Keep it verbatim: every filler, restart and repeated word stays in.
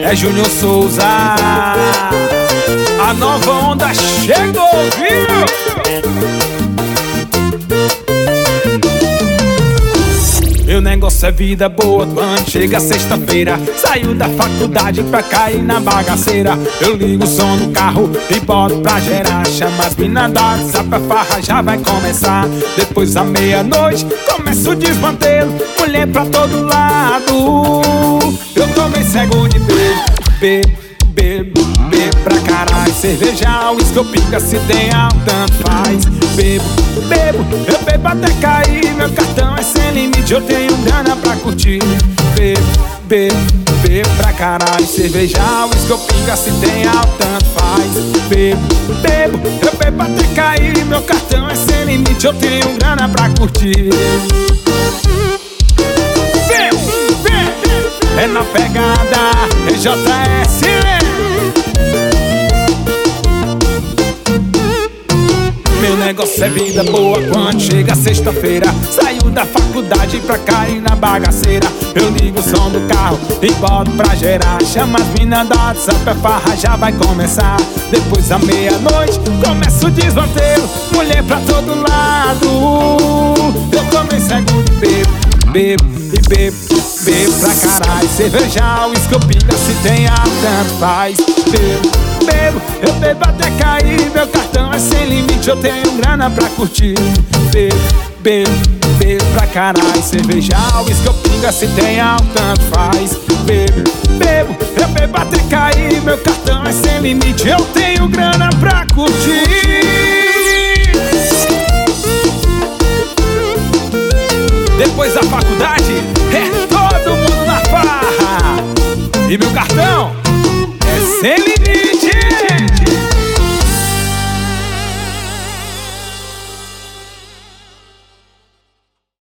é Júnior Souza. A nova onda chegou, viu? Meu negócio é vida boa quando chega sexta-feira. Saiu da faculdade pra cair na bagaceira. Eu ligo o som do carro e boto pra gerar. Chama as mina da WhatsApp, a farra já vai começar. Depois da meia-noite começa o desmantelo. Mulher pra todo lado. Eu tomei cego de bebo, bebo, bebo, bebo pra caralho. Cerveja, uísque ou pinga, se tem álcool, tanto faz. Bebo, bebo, eu bebo até cair. Meu cartão é sem limite, eu tenho grana pra curtir. Bebo, bebo, bebo pra caralho. Cerveja, uísque ou pinga, se tem álcool, tanto faz. Bebo, bebo, eu bebo até cair. Meu cartão é sem limite, eu tenho grana pra curtir. Vem, vem, é na pegada, é J S, né? Meu negócio é vida boa quando chega sexta-feira. Saiu da faculdade pra cair na bagaceira. Eu ligo o som do carro e boto pra gerar. Chama as mina da WhatsApp, a farra já vai começar. Depois da meia-noite começa o desmantelo. Mulher pra todo lado. Eu tomei cego de bebo, bebo e bebo, bebo pra caralho. Cerveja, uísque ou pinga, se tem ar, tanto faz. Bebo, bebo, eu bebo até cair. Meu cartão é sem limite, eu tenho grana pra curtir. Bebo, bebo, bebo pra caralho. Cerveja, uísque ou pinga, se tem álcool, tanto faz. Bebo, bebo, eu bebo até cair. Meu cartão é sem limite, eu tenho grana pra curtir. Depois da faculdade, é todo mundo na farra. E meu cartão